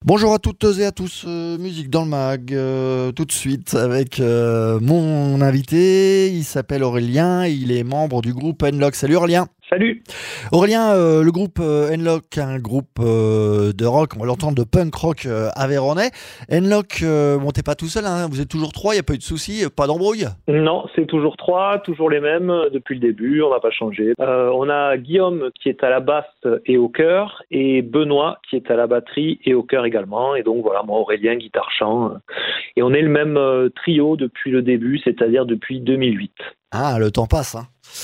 Bonjour à toutes et à tous, musique dans le mag, tout de suite avec mon invité, il s'appelle Aurélien, il est membre du groupe N-Loc. Salut Aurélien. Salut. Aurélien, le groupe N-Loc, un groupe de rock, on va l'entendre, de punk rock aveyronais. N-Loc, bon t'es pas tout seul, hein, vous êtes toujours trois, il n'y a pas eu de soucis, pas d'embrouille? Non, c'est toujours trois, toujours les mêmes depuis le début, on n'a pas changé. On a Guillaume qui est à la basse et au chœur, et Benoît qui est à la batterie et au chœur également. Et donc voilà, moi Aurélien, guitare-chant. Et on est le même trio depuis le début, c'est-à-dire depuis 2008. Ah, le temps passe, hein.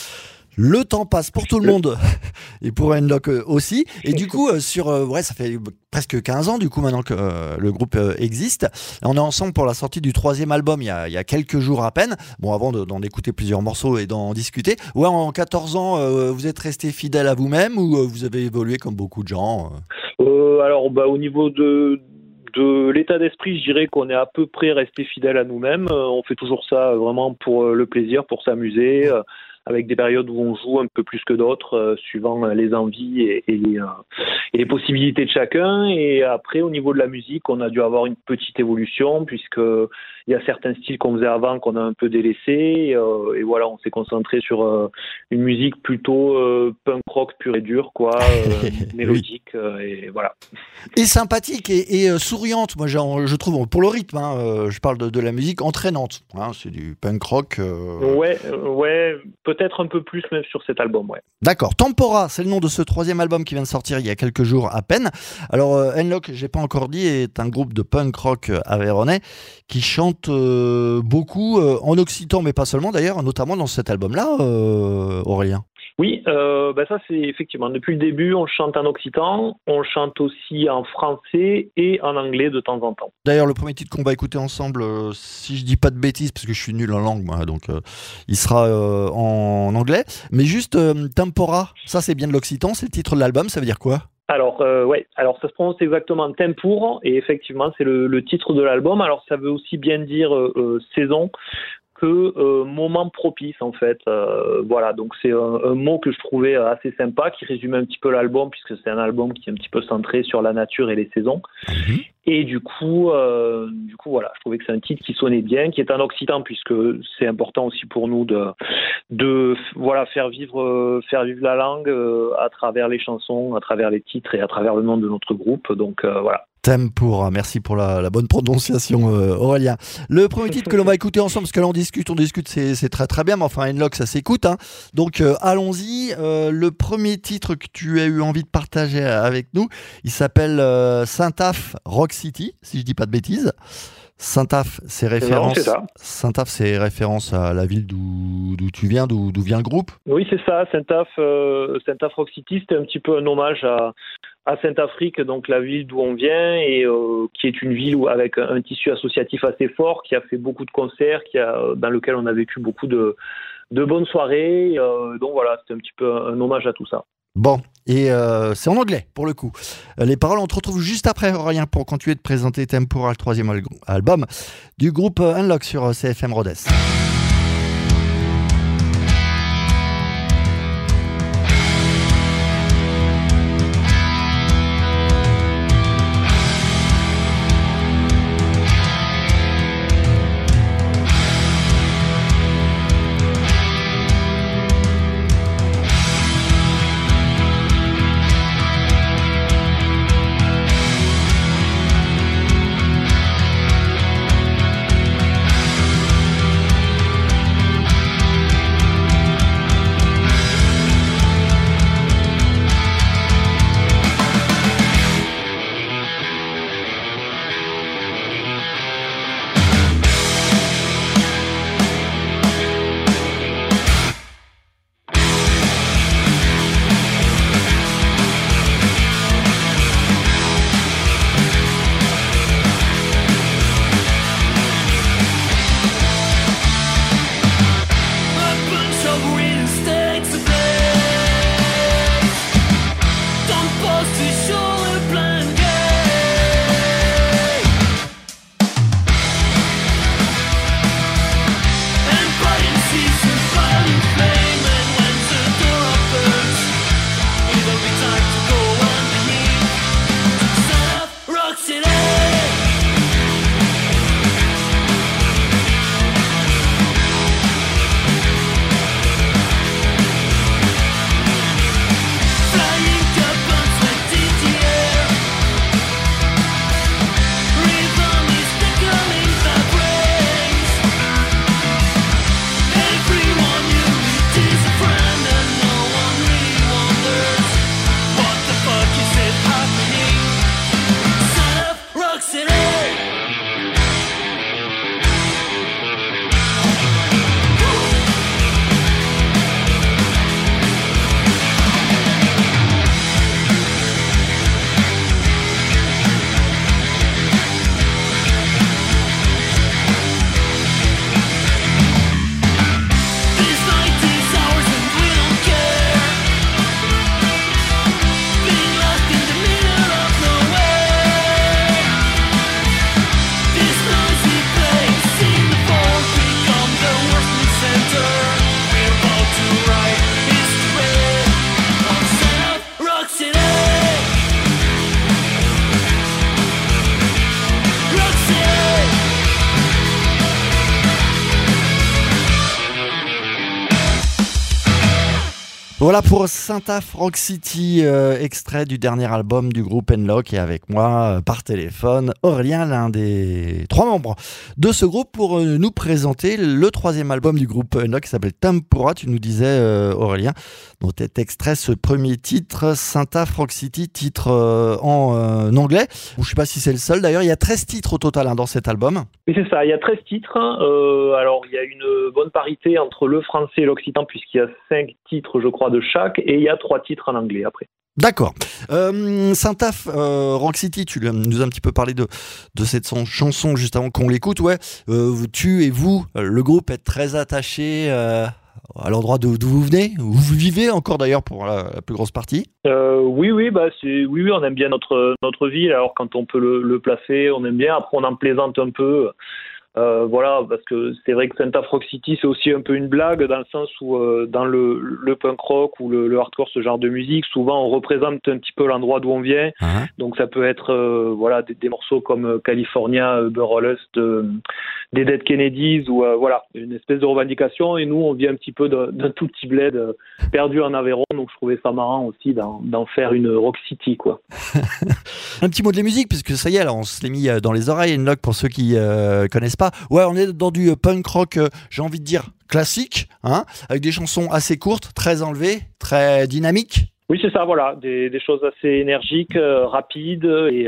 Le temps passe pour tout le monde et pour N-Loc aussi. Et du coup, ça fait presque 15 ans du coup maintenant que le groupe existe. On est ensemble pour la sortie du 3e album il y a quelques jours à peine. Bon, avant d'en écouter plusieurs morceaux et d'en discuter. Ouais, en 14 ans, vous êtes resté fidèle à vous-même ou vous avez évolué comme beaucoup de gens Alors, au niveau de l'état d'esprit, je dirais qu'on est à peu près resté fidèle à nous-mêmes. On fait toujours ça vraiment pour le plaisir, pour s'amuser. Avec des périodes où on joue un peu plus que d'autres, suivant les envies et les possibilités de chacun. Et après, au niveau de la musique, on a dû avoir une petite évolution, puisqu'il y a certains styles qu'on faisait avant qu'on a un peu délaissés. Et voilà, on s'est concentré sur une musique plutôt punk rock pur et dur, quoi, mélodique, et voilà. Et sympathique et souriante, moi je trouve, pour le rythme, hein, je parle de la musique entraînante. Hein, c'est du punk rock. Ouais, peut-être un peu plus même sur cet album, ouais. D'accord. Tempora, c'est le nom de ce 3e album qui vient de sortir il y a quelques jours à peine. Alors, N-Loc, j'ai pas encore dit, est un groupe de punk rock aveyronais qui chante beaucoup en occitan, mais pas seulement d'ailleurs, notamment dans cet album-là, Aurélien. Oui, ça c'est effectivement, depuis le début, on chante en occitan, on chante aussi en français et en anglais de temps en temps. D'ailleurs, le premier titre qu'on va écouter ensemble, si je dis pas de bêtises, parce que je suis nul en langue, moi, donc il sera en anglais. Mais juste, Tempora, ça c'est bien de l'occitan, c'est le titre de l'album, ça veut dire quoi ? Alors, alors ça se prononce exactement Tempour, et effectivement, c'est le titre de l'album. Alors, ça veut aussi bien dire saison que moment propice, en fait. Voilà, donc c'est un mot que je trouvais assez sympa, qui résume un petit peu l'album, puisque c'est un album qui est un petit peu centré sur la nature et les saisons. Et du coup, voilà, je trouvais que c'est un titre qui sonnait bien, qui est en occitan, puisque c'est important aussi pour nous de faire vivre la langue à travers les chansons, à travers les titres et à travers le nom de notre groupe. Donc voilà. Tempora, merci pour la bonne prononciation, Aurélien. Le premier titre que l'on va écouter ensemble, parce que là on discute, c'est très très bien, mais enfin N-Loc ça s'écoute, hein. Donc allons-y. Le premier titre que tu as eu envie de partager avec nous, il s'appelle Saint-Aph Rock City, si je dis pas de bêtises. Saint-Aph, c'est référence. Non, c'est ça. Saint-Aph, c'est référence à la ville d'où tu viens, d'où vient le groupe. Oui, c'est ça. Saint-Aph Rock City, c'était un petit peu un hommage à Saint-Afrique, donc la ville d'où on vient, et qui est une ville avec un tissu associatif assez fort, qui a fait beaucoup de concerts, dans lequel on a vécu beaucoup de bonnes soirées. Donc voilà, c'était un petit peu un hommage à tout ça. Bon, et c'est en anglais pour le coup. Les paroles, on te retrouve juste après, Aurélien, pour continuer de présenter Tempora, le 3e album du groupe N-Loc sur CFM Rhodes. Voilà pour Saint-Aph Rock City, extrait du dernier album du groupe N-Loc, et avec moi par téléphone Aurélien, l'un des 3 membres de ce groupe, pour nous présenter le 3e album du groupe N-Loc qui s'appelle Tempura. Tu nous disais Aurélien, dont est extrait ce premier titre, Saint-Aph Rock City, titre en anglais. Je ne sais pas si c'est le seul d'ailleurs, il y a 13 titres au total dans cet album. Oui, c'est ça, il y a 13 titres. Alors il y a une bonne parité entre le français et l'occitan, puisqu'il y a 5 titres je crois de chaque, et il y a 3 titres en anglais après. D'accord. Saint-Aph Rock City, tu nous as un petit peu parlé de cette chanson juste avant qu'on l'écoute. Ouais, tu et vous, le groupe, êtes très attachés à l'endroit d'où vous venez, où vous vivez encore d'ailleurs pour la plus grosse partie. Oui, on aime bien notre ville. Alors quand on peut le placer, on aime bien. Après on en plaisante un peu. Voilà, parce que c'est vrai que Saint-Aph Rock City, c'est aussi un peu une blague, dans le sens où dans le punk rock ou le hardcore, ce genre de musique, souvent on représente un petit peu l'endroit d'où on vient. Uh-huh. Donc ça peut être voilà des morceaux comme California, Burlesque, des Dead Kennedys, ou voilà, une espèce de revendication. Et nous, on vient un petit peu d'un tout petit bled perdu en Aveyron, donc je trouvais ça marrant aussi d'en faire une Rock City, quoi. Un petit mot de la musique, puisque ça y est, alors on se l'est mis dans les oreilles, N-Loc, pour ceux qui connaissent pas. Ouais, on est dans du punk rock, j'ai envie de dire classique, hein, avec des chansons assez courtes, très enlevées, très dynamiques. Oui, c'est ça, voilà, des choses assez énergiques, rapides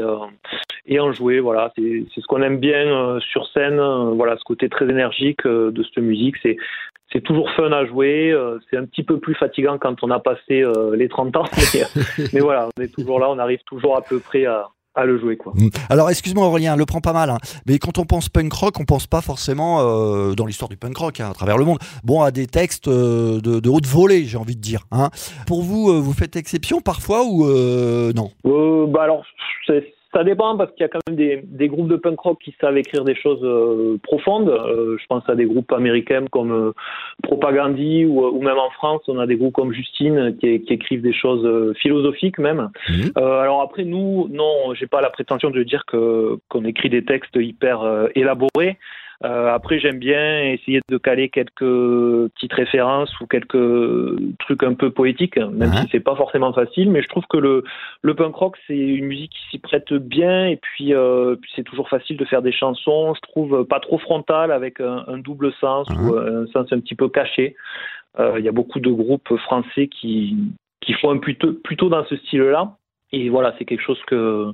et enjouées, voilà. C'est ce qu'on aime bien sur scène, voilà, ce côté très énergique de cette musique. C'est toujours fun à jouer, c'est un petit peu plus fatigant quand on a passé les 30 ans, mais voilà, on est toujours là, on arrive toujours à peu près à le jouer, quoi. Alors excuse-moi Aurélien, le prends pas mal, hein, mais quand on pense punk rock, on pense pas forcément dans l'histoire du punk rock, hein, à travers le monde, à des textes de haute volée, j'ai envie de dire, hein. Pour vous, vous faites exception parfois ou non? Alors ça dépend, parce qu'il y a quand même des groupes de punk rock qui savent écrire des choses profondes. Je pense à des groupes américains comme Propagandhi, ou même en France, on a des groupes comme Justine qui écrivent des choses philosophiques même. Alors après, nous, non, j'ai pas la prétention de dire qu'on écrit des textes hyper élaborés. Après, j'aime bien essayer de caler quelques petites références ou quelques trucs un peu poétiques, même si c'est pas forcément facile. Mais je trouve que le punk rock, c'est une musique qui s'y prête bien, et puis c'est toujours facile de faire des chansons, je trouve, pas trop frontales, avec un double sens ou un sens un petit peu caché. Il y a beaucoup de groupes français qui font plutôt dans ce style-là. Et voilà, c'est quelque chose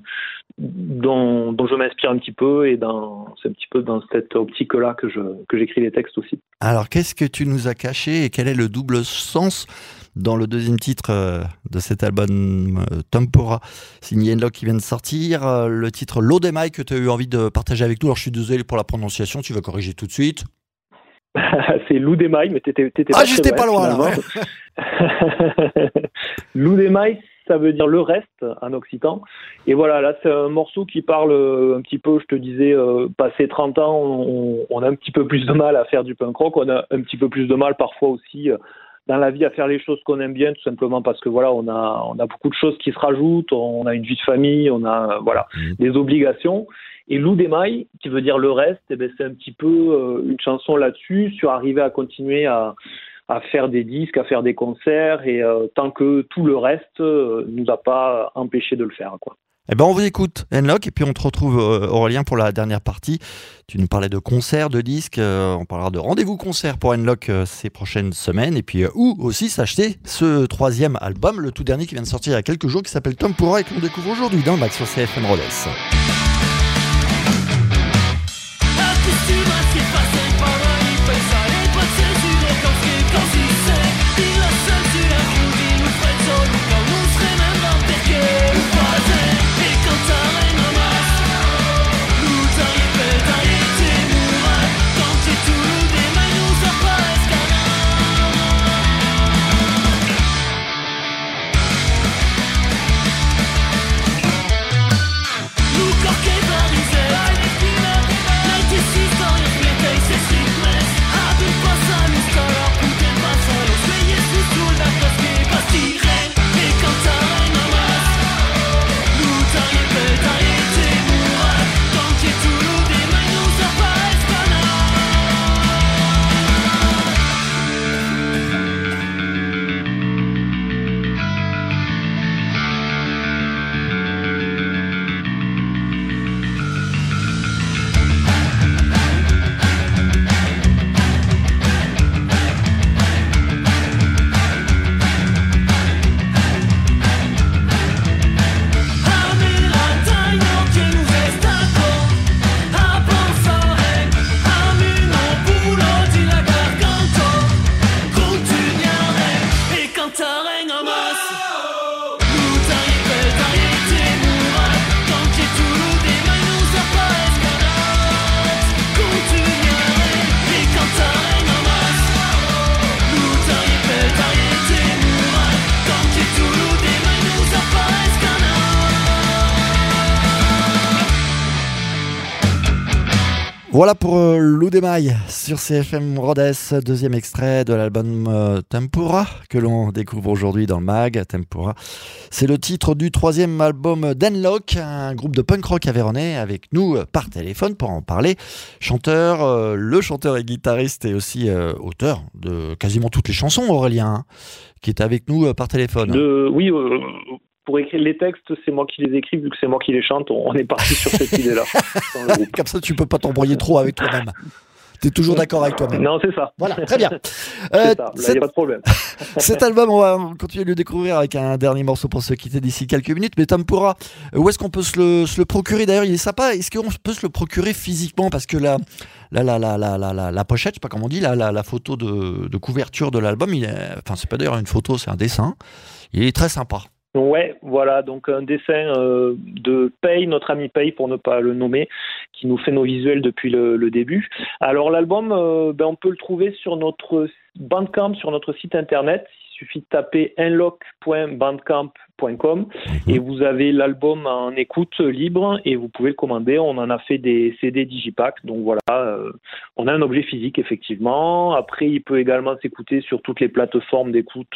dont je m'inspire un petit peu, et c'est un petit peu dans cette optique-là que j'écris les textes aussi. Alors, qu'est-ce que tu nous as caché, et quel est le double sens dans le 2e titre de cet album Tempura, signé N-Loc, qui vient de sortir, le titre Lodemai, que tu as eu envie de partager avec nous? Alors, je suis désolé pour la prononciation, tu vas corriger tout de suite. C'est Lodemai, mais t'étais j'étais pas loin, là. Ouais. Lodemai, ça veut dire le reste en occitan. Et voilà, là c'est un morceau qui parle un petit peu, je te disais, passé 30 ans, on a un petit peu plus de mal à faire du punk rock, on a un petit peu plus de mal parfois aussi dans la vie à faire les choses qu'on aime bien, tout simplement parce que voilà, on a beaucoup de choses qui se rajoutent, on a une vie de famille, on a des obligations. Et Lodemai, qui veut dire le reste, c'est un petit peu une chanson là-dessus, sur arriver à continuer à faire des disques, à faire des concerts, et tant que tout le reste nous a pas empêché de le faire, quoi. On vous écoute, N-Loc, et puis on te retrouve, Aurélien, pour la dernière partie. Tu nous parlais de concerts, de disques, on parlera de rendez-vous concerts pour N-Loc ces prochaines semaines, et puis où aussi s'acheter ce 3e album, le tout dernier qui vient de sortir il y a quelques jours, qui s'appelle Tempura, et que l'on découvre aujourd'hui dans le Max sur CFM Rodez. Corqué, barisé, 96 dans les Voilà pour Lou Desmailles sur CFM Rodez, deuxième extrait de l'album Tempura que l'on découvre aujourd'hui dans le mag. Tempura, c'est le titre du troisième album d'Enlock, un groupe de punk rock aveyronais avec nous par téléphone pour en parler. Le chanteur et guitariste et aussi auteur de quasiment toutes les chansons, Aurélien, qui est avec nous par téléphone. Oui, pour écrire les textes, c'est moi qui les écris, vu que c'est moi qui les chante, on est parti sur cette idée-là. Dans le groupe. Comme ça, tu peux pas t'embrouiller trop avec toi-même. Tu es toujours d'accord avec toi-même. Non, c'est ça. Voilà, très bien. C'est ça, il n'y a pas de problème. Cet album, on va continuer de le découvrir avec un dernier morceau pour se quitter d'ici quelques minutes. Mais Tempura, où est-ce qu'on peut se le procurer? D'ailleurs, il est sympa. Est-ce qu'on peut se le procurer physiquement? Parce que la pochette, je sais pas comment on dit, la photo de couverture de l'album, c'est pas d'ailleurs une photo, c'est un dessin. Il est très sympa. Ouais, voilà, donc un dessin de Pay, notre ami Pay pour ne pas le nommer, qui nous fait nos visuels depuis le début. Alors l'album, on peut le trouver sur notre Bandcamp, sur notre site internet. Il suffit de taper enlock.bandcamp.com et vous avez l'album en écoute libre et vous pouvez le commander. On en a fait des CD Digipack, donc voilà, on a un objet physique effectivement. Après, il peut également s'écouter sur toutes les plateformes d'écoute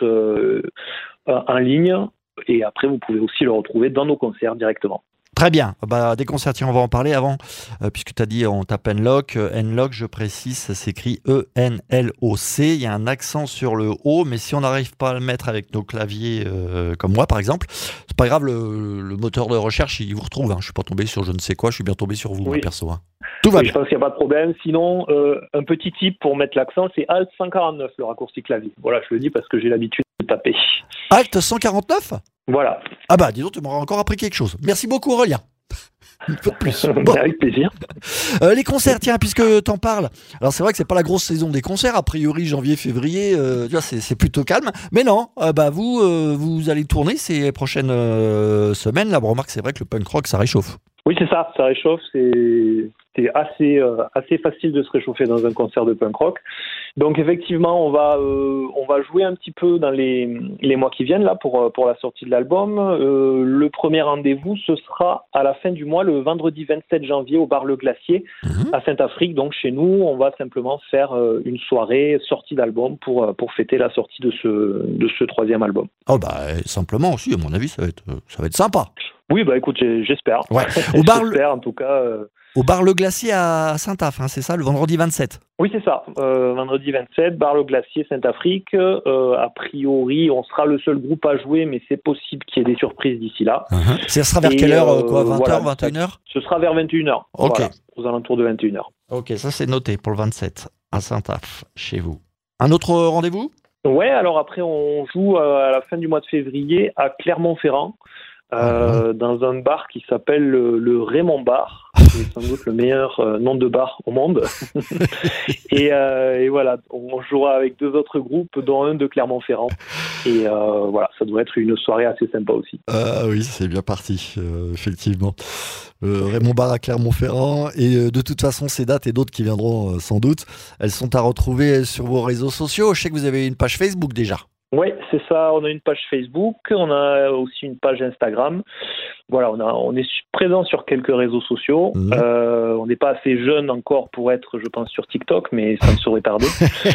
en ligne. Et après, vous pouvez aussi le retrouver dans nos concerts directement. Très bien. Des concerts, on va en parler avant, puisque tu as dit on tape Enlock. Enlock, je précise, ça s'écrit E-N-L-O-C. Il y a un accent sur le O, mais si on n'arrive pas à le mettre avec nos claviers, comme moi par exemple, c'est pas grave, le moteur de recherche, il vous retrouve. Je suis pas tombé sur je ne sais quoi, je suis bien tombé sur vous, moi, perso. Tout va bien. Je pense qu'il n'y a pas de problème. Sinon, un petit tip pour mettre l'accent, c'est Alt 149, le raccourci clavier. Voilà, je le dis parce que j'ai l'habitude de taper. Alt 149 ? Voilà. Dis donc, tu m'auras encore appris quelque chose. Merci beaucoup, Aurélien. Une fois de plus. Bon. Avec plaisir. Les concerts, tiens, puisque t'en parles. Alors c'est vrai que c'est pas la grosse saison des concerts. A priori, janvier, février, c'est plutôt calme. Mais non, vous allez tourner ces prochaines semaines. Là, remarque, c'est vrai que le punk rock, ça réchauffe. Oui, c'est ça réchauffe. C'est assez facile de se réchauffer dans un concert de punk rock. Donc effectivement, on va jouer un petit peu dans les mois qui viennent là pour la sortie de l'album. Le premier rendez-vous, ce sera à la fin du mois, le vendredi 27 janvier au bar Le Glacier à Saint-Afrique. Donc chez nous, on va simplement faire une soirée sortie d'album pour fêter la sortie de ce troisième album. Simplement aussi, à mon avis, ça va être sympa. Oui, écoute, j'espère. Ouais. J'espère en tout cas. Au bar Le Glacier à Saint-Af, c'est ça, le vendredi 27? Oui, c'est ça. Vendredi 27, bar Le Glacier, Saint-Afrique. A priori, on sera le seul groupe à jouer, mais c'est possible qu'il y ait des surprises d'ici là. Ça sera vers quelle heure 20h, 21h? Ce sera vers 21h. Ok. Voilà, aux alentours de 21h. Ok, ça c'est noté pour le 27, à Saint-Af, chez vous. Un autre rendez-vous? Ouais, alors après, on joue à la fin du mois de février à Clermont-Ferrand. Dans un bar qui s'appelle le Raymond Bar, c'est sans doute le meilleur nom de bar au monde. et voilà, on jouera avec deux autres groupes, dont un de Clermont-Ferrand. Et voilà, ça doit être une soirée assez sympa aussi. Oui, c'est bien parti, effectivement. Raymond Bar à Clermont-Ferrand. Et de toute façon, ces dates et d'autres qui viendront sans doute, elles sont à retrouver sur vos réseaux sociaux. Je sais que vous avez une page Facebook déjà. Oui, c'est ça. On a une page Facebook, on a aussi une page Instagram. Voilà, on est présent sur quelques réseaux sociaux. On n'est pas assez jeune encore pour être, je pense, sur TikTok, mais ça ne saurait tarder.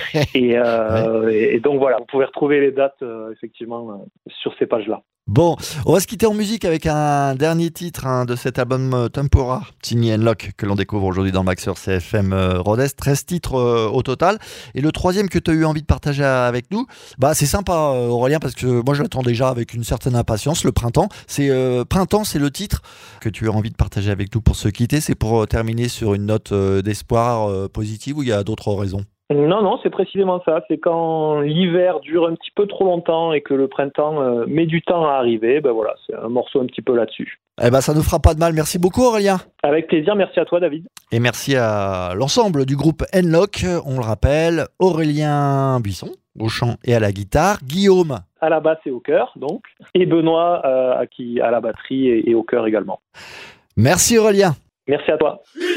Et donc voilà, vous pouvez retrouver les dates effectivement sur ces pages-là. Bon, on va se quitter en musique avec un dernier titre de cet album Tempura, signé Enlock, que l'on découvre aujourd'hui dans le Max sur CFM Rodez. 13 titres au total. Et le troisième que tu as eu envie de partager avec nous, c'est sympa Aurélien, parce que moi je l'attends déjà avec une certaine impatience, le printemps. Printemps, c'est le titre que tu as envie de partager avec nous pour se quitter. C'est pour terminer sur une note d'espoir positive, ou il y a d'autres raisons? Non, c'est précisément ça. C'est quand l'hiver dure un petit peu trop longtemps et que le printemps met du temps à arriver. Voilà, c'est un morceau un petit peu là-dessus. Ça ne fera pas de mal. Merci beaucoup Aurélien. Avec plaisir, merci à toi David. Et merci à l'ensemble du groupe Enlock. On le rappelle, Aurélien Buisson au chant et à la guitare, Guillaume à la basse et au chœur donc, et Benoît à la batterie et au chœur également. Merci Aurélien. Merci à toi.